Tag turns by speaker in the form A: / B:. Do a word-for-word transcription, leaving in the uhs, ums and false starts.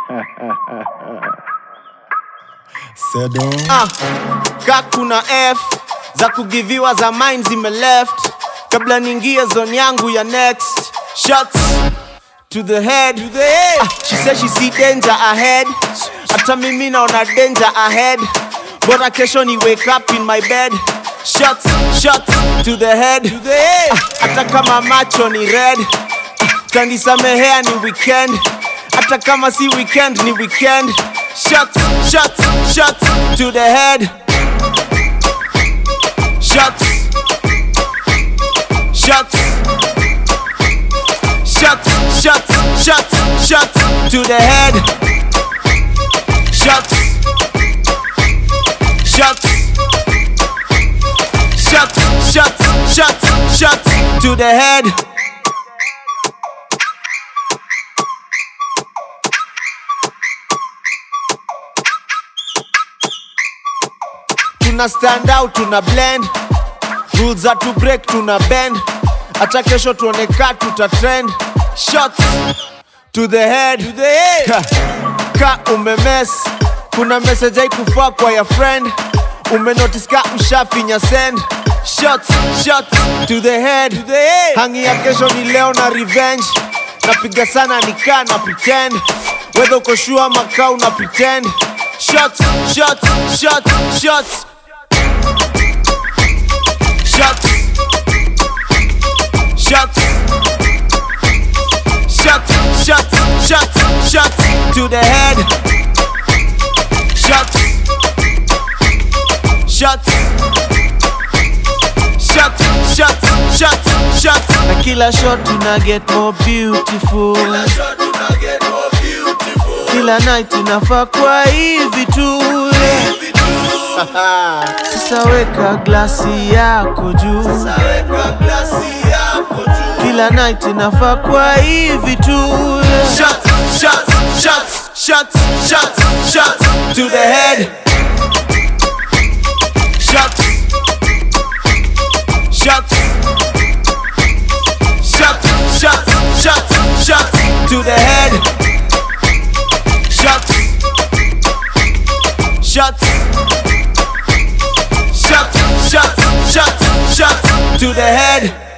A: Sedo.
B: Ah, ka kuna F za kugiviwa za mind zime left kabla ningie zone yangu ya next. Shots to the head, to the head. Ah, she said she see danger ahead. Hata mimi naona danger ahead. Bora kesho ni wake up in my bed. Shots, shots to the head, to the head. Ah, hata kama macho ni red. Ah, tanisamehea ni weekend. Hata kama si weekend ni weekend. Shots, shots, shots to the head. Shots, shots, shots, shots, shots, shots to the head. Shots, shots, shots, shots, shots, shots to the head. Tuna stand out, tuna blend. Rules are to break, tuna bend. Acha kesho tuone ka tuta trend. Shots to the head, to the head. Ka umemes, kuna message haikufaa kwa ya friend. Ume notice ka ushafinya send. Shots, shots to the head, to the head. Hangi ya kesho ni leo na revenge. Napiga sana nika na pretend. Whether uko sure ama ka una pretend. Shots, shots, shots, shots. Shots, shots, shots, shots, shots, shots to the head. Shots, shots, shots, shots, shots, shots. Na kila shot tuna get more beautiful. Kila shot tuna get more beautiful. Kila night inafaa kwa hivi tu. Sasa weka glasi yako juu. Sasa weka glasi yako juu. Kila night inafaa kwa hivi tu. Shots, shots, shots, shots, shots, shots to the head. Shots, shots, shots, shots, shots, shots to the head. Shots, shots, shots, shots, shots, shots to the head.